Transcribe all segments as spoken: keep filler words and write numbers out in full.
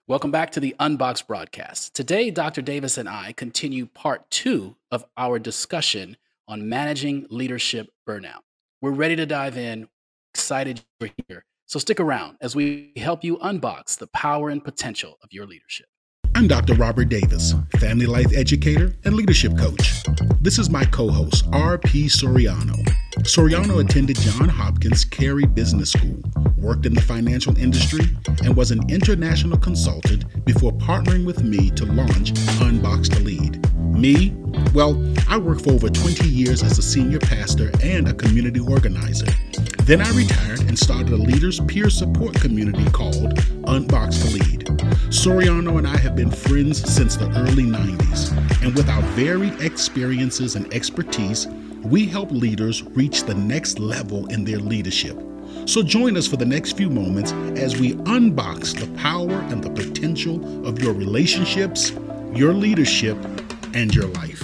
Welcome back to the Unbox broadcast. Today, Doctor Davis and I continue part two of our discussion on managing leadership burnout. We're ready to dive in, excited you're here. So stick around as we help you unbox the power and potential of your leadership. I'm Doctor Robert Davis, family life educator and leadership coach. This is my co-host, R P Soriano. Soriano attended Johns Hopkins Carey Business School, worked in the financial industry, and was an international consultant before partnering with me to launch Unbox to Lead. Me? Well, I worked for over twenty years as a senior pastor and a community organizer. Then I retired and started a leaders peer support community called Unbox to Lead. Soriano and I have been friends since the early nineties, and with our varied experiences and expertise, we help leaders reach the next level in their leadership. So join us for the next few moments as we unbox the power and the potential of your relationships, your leadership, and your life.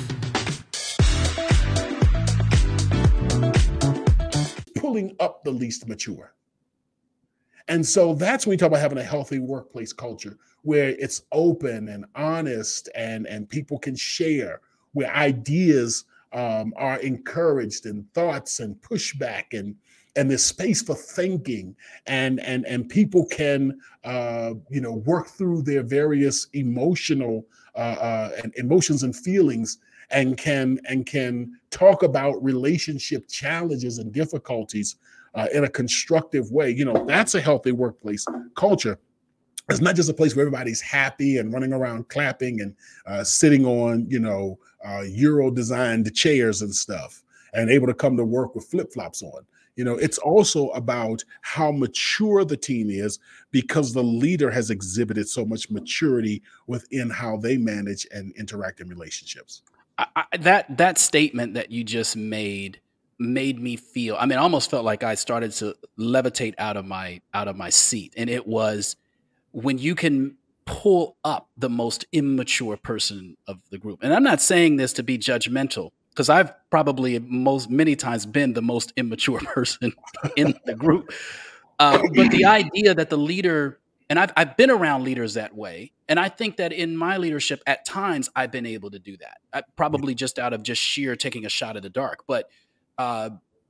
Pulling up the least mature. And so that's when we talk about having a healthy workplace culture where it's open and honest and, and people can share, where ideas um, are encouraged and thoughts and pushback and and there's space for thinking and and and people can uh, you know work through their various emotional uh, uh, and emotions and feelings and can and can talk about relationship challenges and difficulties uh, in a constructive way. You know, that's a healthy workplace culture. It's not just a place where everybody's happy and running around clapping and uh, sitting on, you know, uh, Euro designed chairs and stuff and able to come to work with flip flops on. You know, it's also about how mature the team is because the leader has exhibited so much maturity within how they manage and interact in relationships. I, I, that that statement that you just made made me feel, I mean, I almost felt like I started to levitate out of my out of my seat. And it was when you can pull up the most immature person of the group. And I'm not saying this to be judgmental, because I've probably most many times been the most immature person in the group. Uh, but the idea that the leader, and I've, I've been around leaders that way. And I think that in my leadership, at times, I've been able to do that. I, probably just out of just sheer taking a shot at the dark. But uh,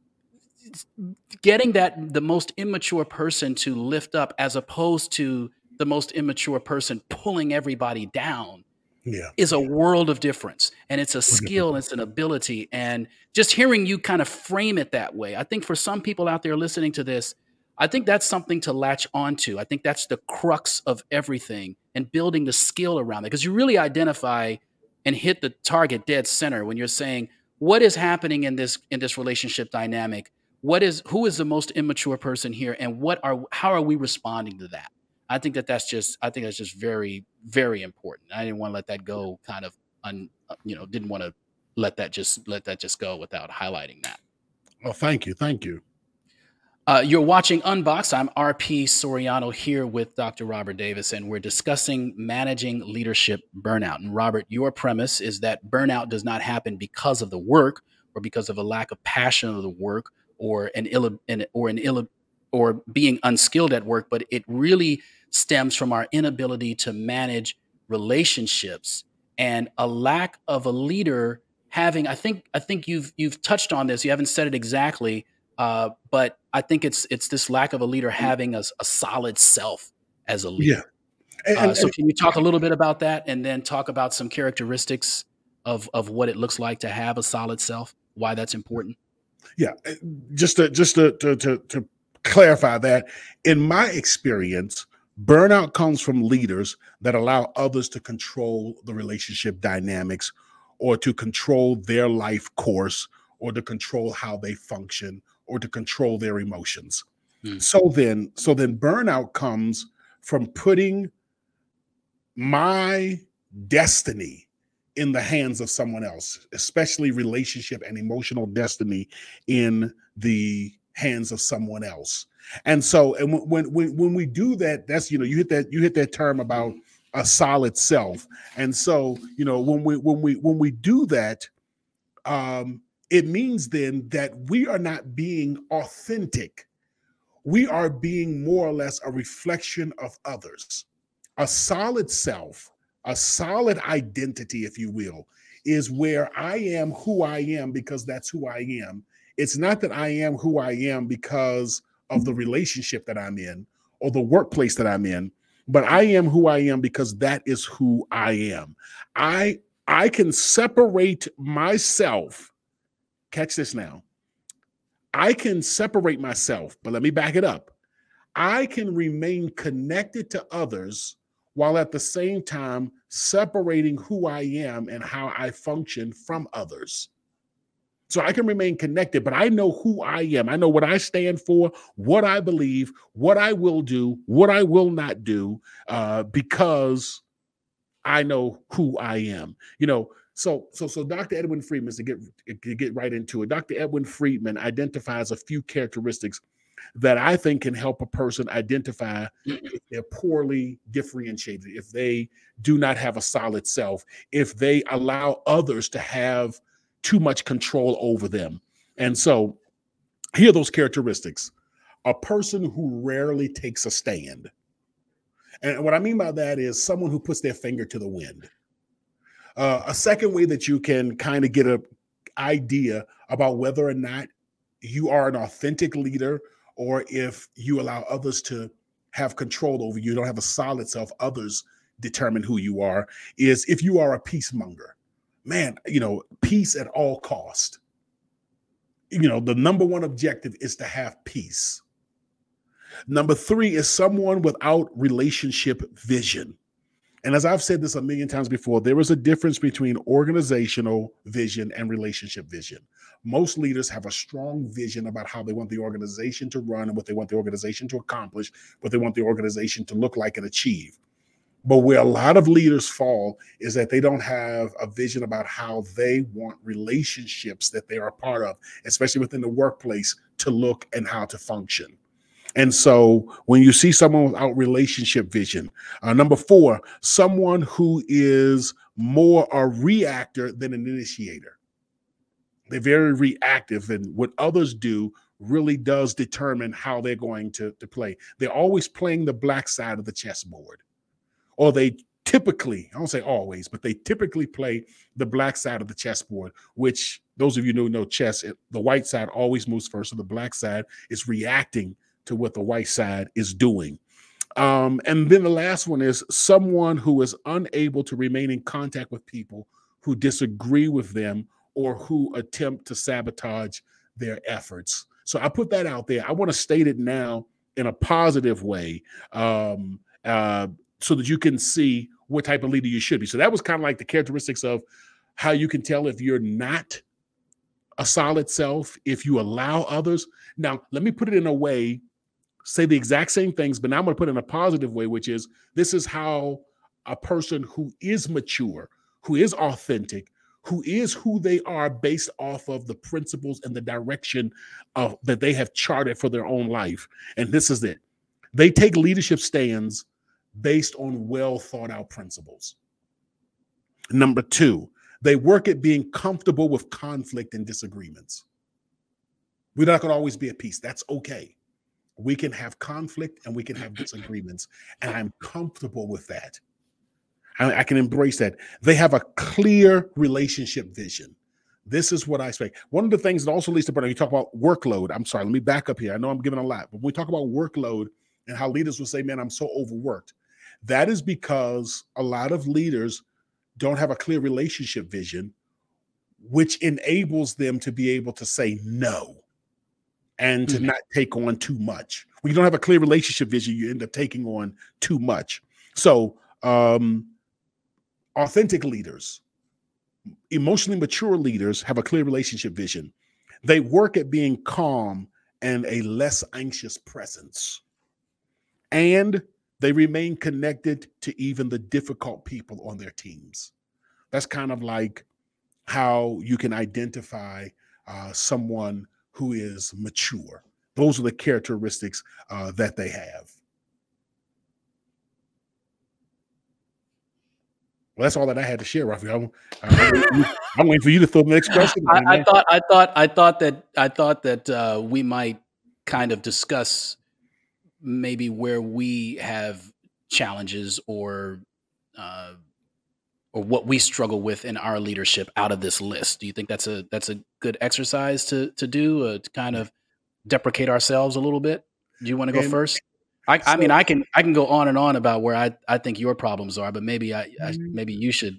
getting that the most immature person to lift up as opposed to the most immature person pulling everybody down Yeah. is a world of difference. And it's a skill, it's an ability. And just hearing you kind of frame it that way, I think for some people out there listening to this, I think that's something to latch onto. I think that's the crux of everything and building the skill around it, because you really identify and hit the target dead center when you're saying, what is happening in this in this relationship dynamic? What is who is the most immature person here, and what are how are we responding to that? I think that that's just I think that's just very, very important. I didn't want to let that go kind of un, you know, didn't want to let that just let that just go without highlighting that. Oh, thank you. Thank you. Uh, you're watching Unbox. I'm R P Soriano here with Doctor Robert Davis, and we're discussing managing leadership burnout. And Robert, your premise is that burnout does not happen because of the work or because of a lack of passion of the work or an ill an, or an ill or being unskilled at work, but it really stems from our inability to manage relationships and a lack of a leader having. I think I think you've you've touched on this. You haven't said it exactly. Uh, but I think it's it's this lack of a leader having a, a solid self as a leader. Yeah. And, uh, and, so can you talk a little bit about that, and then talk about some characteristics of of what it looks like to have a solid self, why that's important? Yeah. Just to just to to to, to clarify that, in my experience, burnout comes from leaders that allow others to control the relationship dynamics or to control their life course or to control how they function or to control their emotions. Hmm. So then, so then burnout comes from putting my destiny in the hands of someone else, especially relationship and emotional destiny in the hands of someone else. And so, and when when when we do that, that's, you know, you hit that you hit that term about a solid self. And so, you know, when we when we when we do that, um, it means then that we are not being authentic. We are being more or less a reflection of others. A solid self, a solid identity, if you will, is where I am who I am because that's who I am. It's not that I am who I am because of the relationship that I'm in or the workplace that I'm in, but I am who I am because that is who I am. I I can separate myself. Catch this now. I can separate myself, but let me back it up. I can remain connected to others while at the same time separating who I am and how I function from others. So I can remain connected, but I know who I am. I know what I stand for, what I believe, what I will do, what I will not do, uh, because I know who I am. You know, so so so Doctor Edwin Friedman, to get to get right into it, Doctor Edwin Friedman identifies a few characteristics that I think can help a person identify if they're poorly differentiated, if they do not have a solid self, if they allow others to have too much control over them. And so here are those characteristics. A person who rarely takes a stand. And what I mean by that is someone who puts their finger to the wind. Uh, a second way that you can kind of get an idea about whether or not you are an authentic leader or if you allow others to have control over you, you don't have a solid self, others determine who you are, is if you are a peacemonger. Man, you know, peace at all cost. You know, the number one objective is to have peace. Number three is someone without relationship vision. And as I've said this a million times before, there is a difference between organizational vision and relationship vision. Most leaders have a strong vision about how they want the organization to run and what they want the organization to accomplish, what they want the organization to look like and achieve. But where a lot of leaders fall is that they don't have a vision about how they want relationships that they are a part of, especially within the workplace, to look and how to function. And so when you see someone without relationship vision, uh, number four, someone who is more a reactor than an initiator. They're very reactive, and what others do really does determine how they're going to, to play. They're always playing the black side of the chessboard, or they typically, I don't say always, but they typically play the black side of the chessboard, which those of you who know chess, the white side always moves first, so the black side is reacting to what the white side is doing. Um, and then the last one is someone who is unable to remain in contact with people who disagree with them or who attempt to sabotage their efforts. So I put that out there. I want to state it now in a positive way, um, uh, so that you can see what type of leader you should be. So that was kind of like the characteristics of how you can tell if you're not a solid self, if you allow others. Now, let me put it in a way, say the exact same things, but now I'm going to put it in a positive way, which is this is how a person who is mature, who is authentic, who is who they are based off of the principles and the direction of, that they have charted for their own life. And this is it. They take leadership stands based on well thought out principles. Number two, they work at being comfortable with conflict and disagreements. We're not going to always be at peace. That's okay. We can have conflict and we can have disagreements, and I'm comfortable with that. I, I can embrace that. They have a clear relationship vision. This is what I expect. One of the things that also leads to burnout, you talk about workload. I'm sorry, let me back up here. I know I'm giving a lot, but when we talk about workload and how leaders will say, man, I'm so overworked. That is because a lot of leaders don't have a clear relationship vision, which enables them to be able to say no and to mm-hmm. not take on too much. When you don't have a clear relationship vision, you end up taking on too much. So um, authentic leaders, emotionally mature leaders have a clear relationship vision. They work at being calm and a less anxious presence. And they remain connected to even the difficult people on their teams. That's kind of like how you can identify uh, someone who is mature. Those are the characteristics uh, that they have. Well, that's all that I had to share, Raphael. I'm, I'm waiting for you to throw the next question. I, I thought, I thought, I thought that, I thought that uh, we might kind of discuss maybe where we have challenges or uh, or what we struggle with in our leadership out of this list? Do you think that's a that's a good exercise to to do uh, to kind of deprecate ourselves a little bit? Do you want to go And first? I, I mean, so, I can I can go on and on about where I, I think your problems are, but maybe I, I Mhm. maybe you should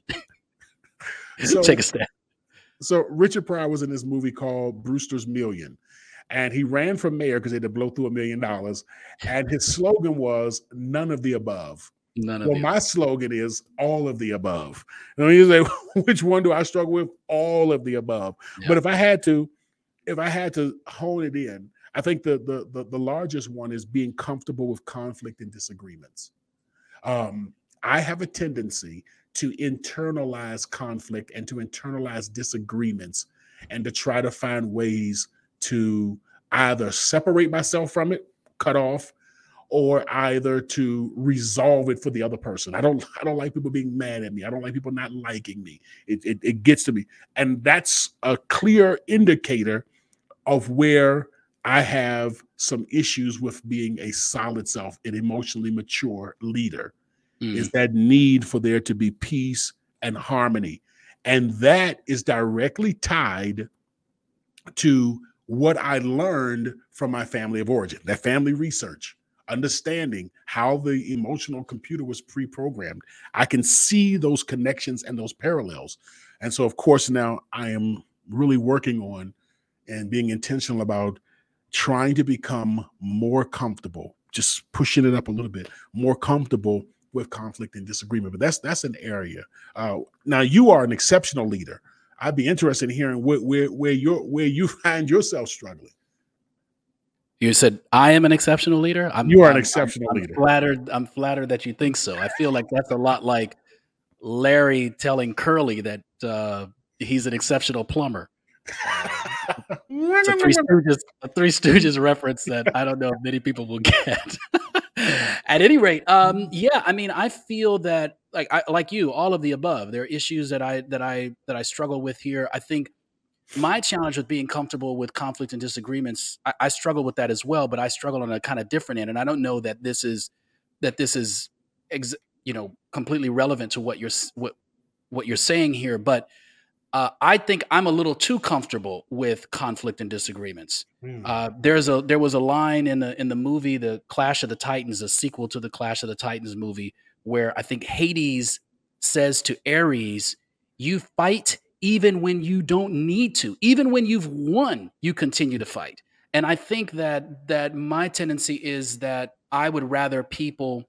take so, a step. so Richard Pryor was in this movie called Brewster's Million, and he ran for mayor because he had to blow through a million dollars. And his slogan was "None of the above." None of Well, the my above. slogan is all of the above. And when you say, which one do I struggle with? All of the above. Yeah. But if I had to, if I had to hone it in, I think the the the, the largest one is being comfortable with conflict and disagreements. Um, I have a tendency to internalize conflict and to internalize disagreements and to try to find ways to either separate myself from it, cut off, or either to resolve it for the other person. I don't I don't like people being mad at me. I don't like people not liking me. It, it, it gets to me. And that's a clear indicator of where I have some issues with being a solid self, an emotionally mature leader, is Mm, that need for there to be peace and harmony. And that is directly tied to what I learned from my family of origin, that family research, understanding how the emotional computer was pre programmed. I can see those connections and those parallels. And so, of course, now I am really working on and being intentional about trying to become more comfortable, just pushing it up a little bit, more comfortable with conflict and disagreement. But that's that's an area. Uh, now you are an exceptional leader. I'd be interested in hearing where where where you where you find yourself struggling. You said I am an exceptional leader. I'm You are an I'm I'm exceptional I'm leader. flattered. I'm flattered that you think so. I feel like that's a lot like Larry telling Curly that uh, he's an exceptional plumber. Uh, it's a Three Stooges, a Three Stooges reference that I don't know if many people will get. At any rate, um, yeah, I mean, I feel that like I like you, all of the above. There are issues that I that I that I struggle with here. I think my challenge with being comfortable with conflict and disagreements, I, I struggle with that as well, but I struggle on a kind of different end. And I don't know that this is that this is ex, you know completely relevant to what you're s- what what you're saying here, but uh, I think I'm a little too comfortable with conflict and disagreements. Mm. Uh, there's a there was a line in the in the movie The Clash of the Titans, a sequel to the Clash of the Titans movie, where I think Hades says to Ares, "You fight even when you don't need to, even when you've won, you continue to fight." And I think that that my tendency is that I would rather people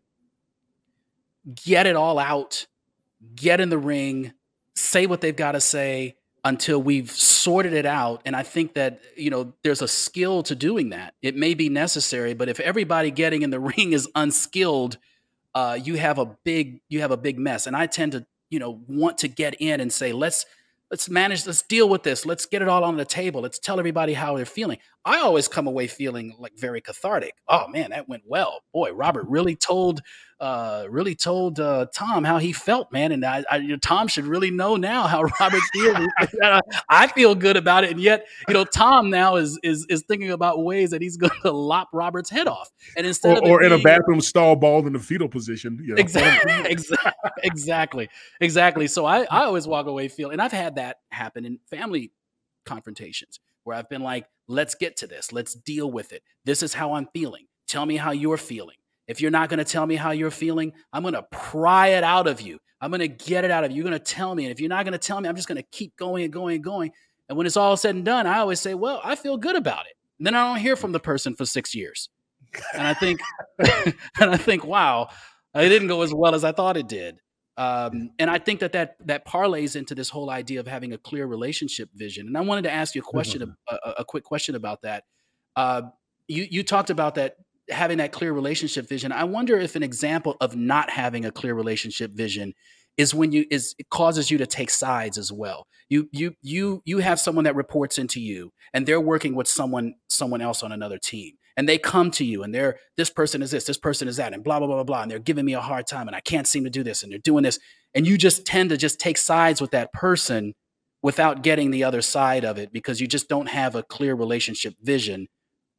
get it all out, get in the ring, say what they've got to say until we've sorted it out. And I think that, you know, there's a skill to doing that. It may be necessary, but if everybody getting in the ring is unskilled, uh, you have a big you have a big mess. And I tend to, you know, want to get in and say, let's let's manage, let's deal with this. Let's get it all on the table. Let's tell everybody how they're feeling. I always come away feeling like very cathartic. Oh man, that went well. Boy, Robert really told uh really told uh Tom how he felt, man. And I, I you know, Tom should really know now how Robert feels. I feel good about it. And yet, you know, Tom now is is is thinking about ways that he's gonna lop Robert's head off. And instead Or of it or in a being bathroom stall balled in the fetal position, you know. Exactly, exactly, exactly. So I, I always walk away feeling, and I've had that happen in family confrontations where I've been like, let's get to this, let's deal with it. This is how I'm feeling. Tell me how you're feeling. If you're not going to tell me how you're feeling, I'm going to pry it out of you. I'm going to get it out of you. You're going to tell me. And if you're not going to tell me, I'm just going to keep going and going and going. And when it's all said and done, I always say, well, I feel good about it. And then I don't hear from the person for six years. And I think, and I think, wow, it didn't go as well as I thought it did. Um, and I think that, that that parlays into this whole idea of having a clear relationship vision. And I wanted to ask you a question, a, a, a quick question about that. Uh, you you talked about that having that clear relationship vision. I wonder if an example of not having a clear relationship vision is when you is it causes you to take sides as well. You you you you have someone that reports into you, and they're working with someone someone else on another team, and they come to you, and they're this person is this, this person is that, and blah blah blah blah blah, and they're giving me a hard time, and I can't seem to do this, and they're doing this, and you just tend to just take sides with that person without getting the other side of it because you just don't have a clear relationship vision,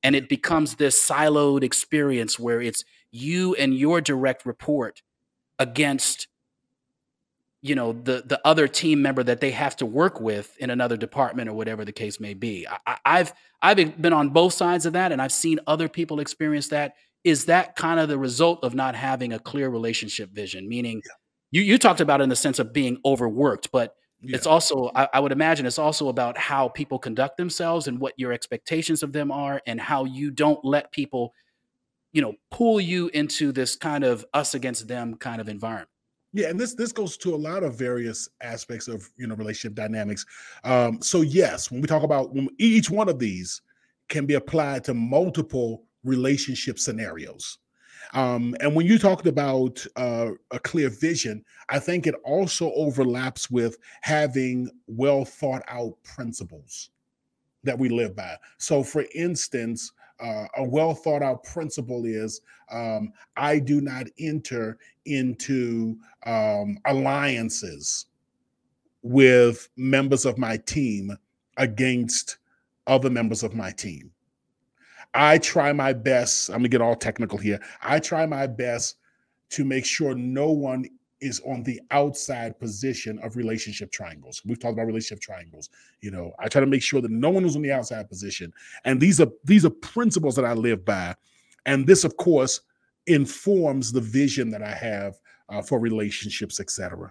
and it becomes this siloed experience where it's you and your direct report against, you know, the the other team member that they have to work with in another department or whatever the case may be. I, I- I've I've been been on both sides of that, and I've seen other people experience that. Is that kind of the result of not having a clear relationship vision? Meaning, you you talked about it in the sense of being overworked, but it's Yeah. also, I, I would imagine, it's also about how people conduct themselves and what your expectations of them are, and how you don't let people, you know, pull you into this kind of us against them kind of environment. Yeah, and this this goes to a lot of various aspects of, you know, relationship dynamics. Um, so yes, when we talk about when each one of these can be applied to multiple relationship scenarios. Um, and when you talked about uh, a clear vision, I think it also overlaps with having well thought out principles that we live by. So, for instance, uh, a well thought out principle is um, I do not enter into um, alliances with members of my team against other members of my team. I try my best. I'm gonna get all technical here. I try my best to make sure no one is on the outside position of relationship triangles. We've talked about relationship triangles. You know, I try to make sure that no one is on the outside position. And these are these are principles that I live by. And this, of course, informs the vision that I have uh, for relationships, et cetera.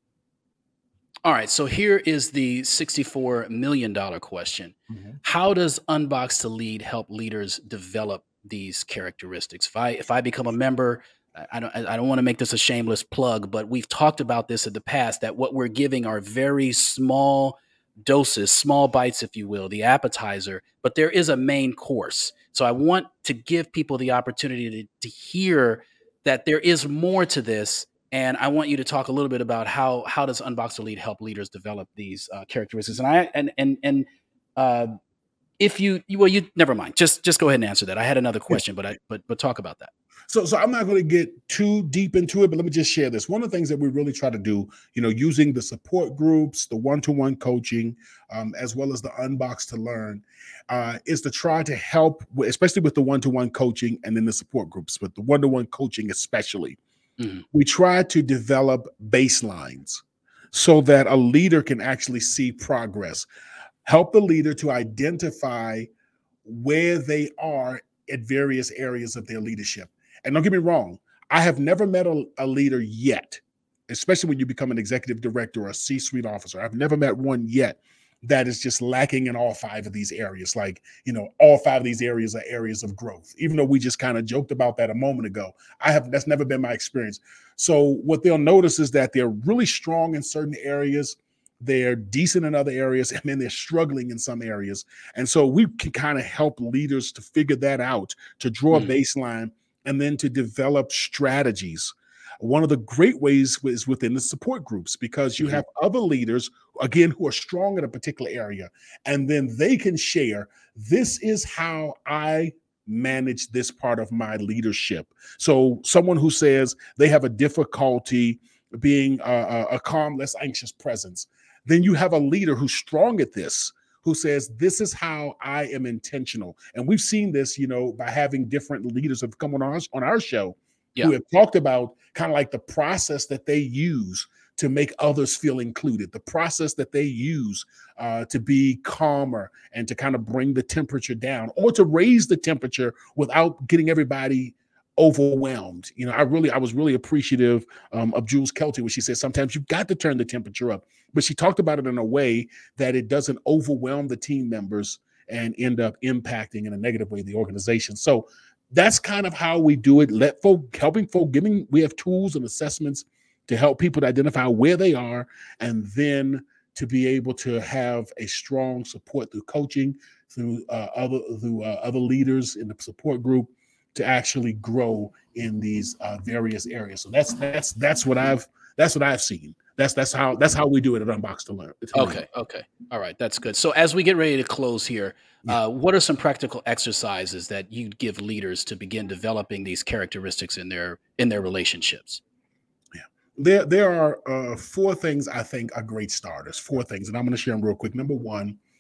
All right, so here is the sixty-four million dollar question. Mhm. How does Unbox to Lead help leaders develop these characteristics? If I if I become a member, I I don't I don't want to make this a shameless plug, but we've talked about this in the past, that what we're giving are very small doses, small bites, if you will, the appetizer, but there is a main course. So I want to give people the opportunity to, to hear that there is more to this, and I want you to talk a little bit about how how does Unbox to Lead help leaders develop these uh, characteristics. And I and and and uh, if you, you well, you never mind. Just just go ahead and answer that. I had another question, but I but but talk about that. So, so I'm not going to get too deep into it, but let me just share this. One of the things that we really try to do, you know, using the support groups, the one-to-one coaching, um, as well as the Unbox to Learn, uh, is to try to help, with, especially with the one-to-one coaching and then the support groups, but the one-to-one coaching especially. Mhm. We try to develop baselines so that a leader can actually see progress. Help the leader to identify where they are at various areas of their leadership. And don't get me wrong, I have never met a, a leader yet, especially when you become an executive director or a C suite officer. I've never met one yet that is just lacking in all five of these areas. Like, you know, all five of these areas are areas of growth, even though we just kind of joked about that a moment ago. I have, that's never been my experience. So, what they'll notice is that they're really strong in certain areas, they're decent in other areas, and then they're struggling in some areas. And so we can kind of help leaders to figure that out, to draw a Mhm. baseline, and then to develop strategies. One of the great ways is within the support groups, because you Mhm. have other leaders, again, who are strong in a particular area, and then they can share, this is how I manage this part of my leadership. So someone who says they have a difficulty being a, a, a calm, less anxious presence, then you have a leader who's strong at this, who says, this is how I am intentional. And we've seen this, you know, by having different leaders have come on our, on our show who Yeah. have talked about kind of like the process that they use to make others feel included, the process that they use uh, to be calmer and to kind of bring the temperature down, or to raise the temperature without getting everybody overwhelmed. You know, I really, I was really appreciative um, of Jules Kelty when she said sometimes you've got to turn the temperature up, but she talked about it in a way that it doesn't overwhelm the team members and end up impacting in a negative way the organization. So that's kind of how we do it. Let folk, helping folk, giving, we have tools and assessments to help people to identify where they are, and then to be able to have a strong support through coaching, through uh, other through uh, other leaders in the support group, to actually grow in these uh, various areas. So that's that's that's what I've that's what I've seen. That's that's how that's how we do it at Unbox to Learn. To Lead. Okay. Okay. All right. That's good. So as we get ready to close here, Yeah. uh, what are some practical exercises that you'd give leaders to begin developing these characteristics in their in their relationships? Yeah. There, there are uh, four things I think are great starters. Four things, and I'm going to share them real quick. Number one,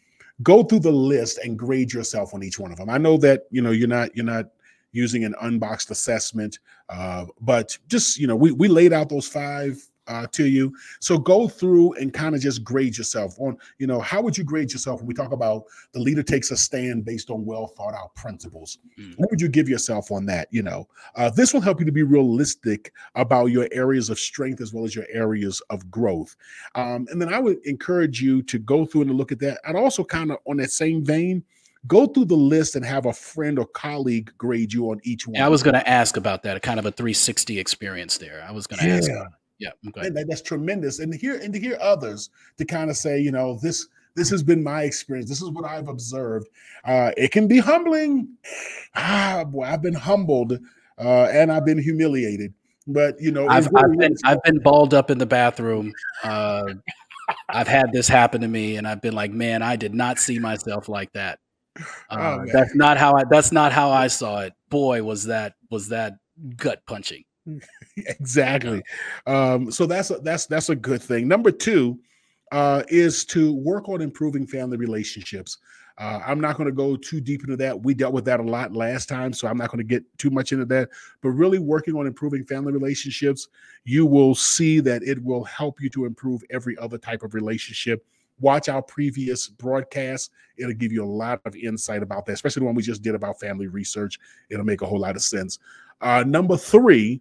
go through the list and grade yourself on each one of them. I know that, you know, you're not you're not using an unboxed assessment, uh, but just, you know, we we laid out those five uh, to you. So go through and kind of just grade yourself on, you know, how would you grade yourself when we talk about the leader takes a stand based on well thought out principles? Mm. What would you give yourself on that? You know, uh, this will help you to be realistic about your areas of strength as well as your areas of growth. Um, and then I would encourage you to go through and look at that. And also kind of on that same vein, go through the list and have a friend or colleague grade you on each one. Yeah, I was going to ask about that, a kind of a three sixty experience there. I was going to yeah. ask about it. Yeah, okay. And that, that's tremendous. And to hear and to hear others to kind of say, you know, this this has been my experience. This is what I've observed. Uh, it can be humbling. Ah, boy, I've been humbled uh, and I've been humiliated. But you know, I've, I've been I've been balled up in the bathroom. Uh, I've had this happen to me, and I've been like, man, I did not see myself like that. Uh, oh, that's not how I. That's not how I saw it. Boy, was that was that gut punching. Exactly. Um, so that's a, that's that's a good thing. Number two uh, is to work on improving family relationships. Uh, I'm not going to go too deep into that. We dealt with that a lot last time, so I'm not going to get too much into that. But really working on improving family relationships, you will see that it will help you to improve every other type of relationship. Watch our previous broadcasts. It'll give you a lot of insight about that, especially the one we just did about family research. It'll make a whole lot of sense. Uh, number three,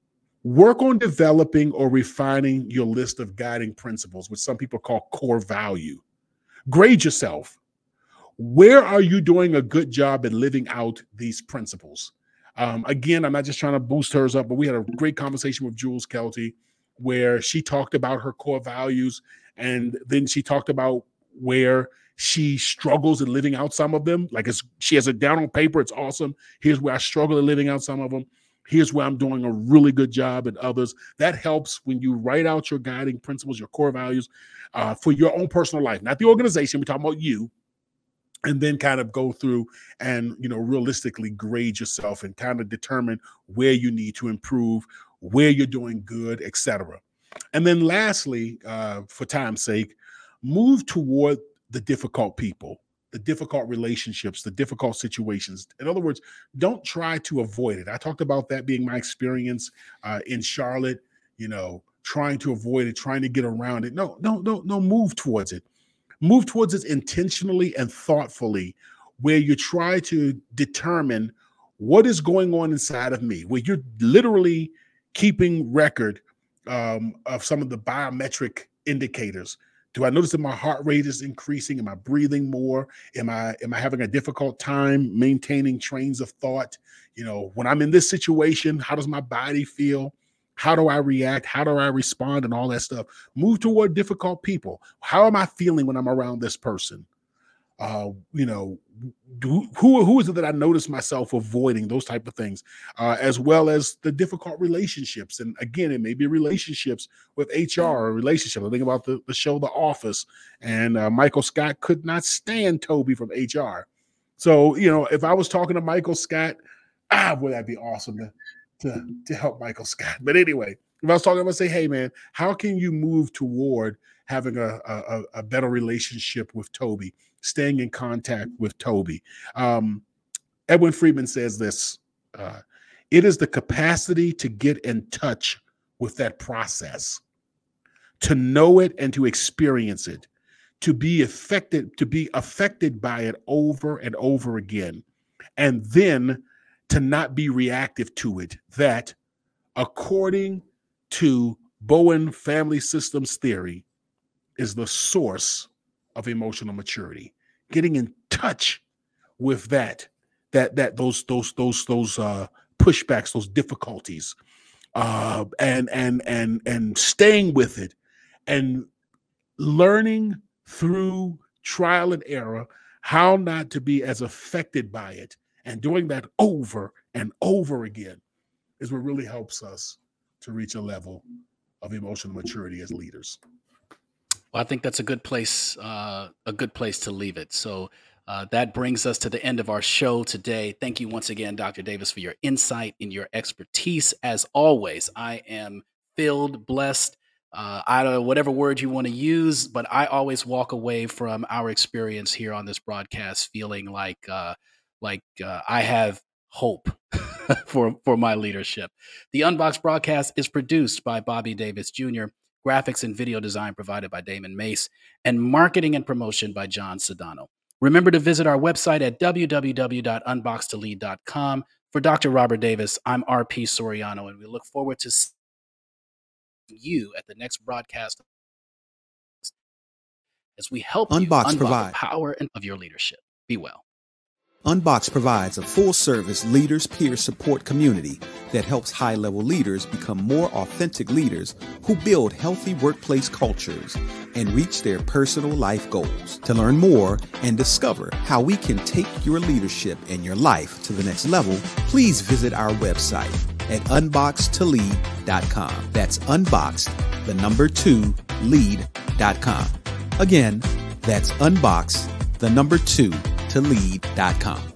work on developing or refining your list of guiding principles, which some people call core value. Grade yourself. Where are you doing a good job at living out these principles? Um, again, I'm not just trying to boost hers up, but we had a great conversation with Jules Kelty where she talked about her core values, and then she talked about where she struggles in living out some of them. Like it's, she has it down on paper. It's awesome. Here's where I struggle in living out some of them. Here's where I'm doing a really good job at others. That helps when you write out your guiding principles, your core values uh, for your own personal life, not the organization. We're talking about you. And then kind of go through and, you know, realistically grade yourself and kind of determine where you need to improve, where you're doing good, et cetera. And then lastly, uh, for time's sake, move toward the difficult people, the difficult relationships, the difficult situations. In other words, don't try to avoid it. I talked about that being my experience uh, in Charlotte, you know, trying to avoid it, trying to get around it. No, no, no, no, move towards it. Move towards it intentionally and thoughtfully, where you try to determine what is going on inside of me, where you're literally keeping record um, of some of the biometric indicators. Do I notice that my heart rate is increasing? Am I breathing more? Am I am I having a difficult time maintaining trains of thought? You know, when I'm in this situation, how does my body feel? How do I react? How do I respond? And all that stuff. Move toward difficult people. How am I feeling when I'm around this person? Uh, you know, do, who who is it that I notice myself avoiding? Those type of things, uh, as well as the difficult relationships. And again, it may be relationships with H R or relationships. I think about the, the show The Office, and uh, Michael Scott could not stand Toby from H R. So, you know, if I was talking to Michael Scott, ah, would that be awesome to to to help Michael Scott. But anyway, if I was talking, I'm gonna say, hey man, how can you move toward having a, a, a better relationship with Toby, staying in contact with Toby? Um, Edwin Friedman says this, uh, it is the capacity to get in touch with that process, to know it and to experience it, to be affected, to be affected by it over and over again, and then to not be reactive to it. That, according to Bowen Family Systems theory, is the source of emotional maturity. Getting in touch with that, that, that, those, those, those, those uh, pushbacks, those difficulties, uh, and and and and staying with it, and learning through trial and error how not to be as affected by it, and doing that over and over again is what really helps us to reach a level of emotional maturity as leaders. Well, I think that's a good place, uh, a good place to leave it. So uh, that brings us to the end of our show today. Thank you once again, Doctor Davis, for your insight and your expertise. As always, I am filled, blessed, Uh, I don't know, whatever word you want to use, but I always walk away from our experience here on this broadcast feeling like uh, like uh, I have hope for for my leadership. The Unboxed broadcast is produced by Bobby Davis Junior, graphics and video design provided by Damon Mace, and marketing and promotion by John Sedano. Remember to visit our website at w w w dot unboxed to lead dot com. For Doctor Robert Davis, I'm R P Soriano, and we look forward to seeing you at the next broadcast as we help Unboxed you unlock provide. the power of your leadership. Be well. Unboxed provides a full-service leaders peer support community that helps high-level leaders become more authentic leaders who build healthy workplace cultures and reach their personal life goals. To learn more and discover how we can take your leadership and your life to the next level, please visit our website at unboxed to lead dot com. That's unboxed, the number two, lead dot com. Again, that's unboxed, the number two, to lead dot com.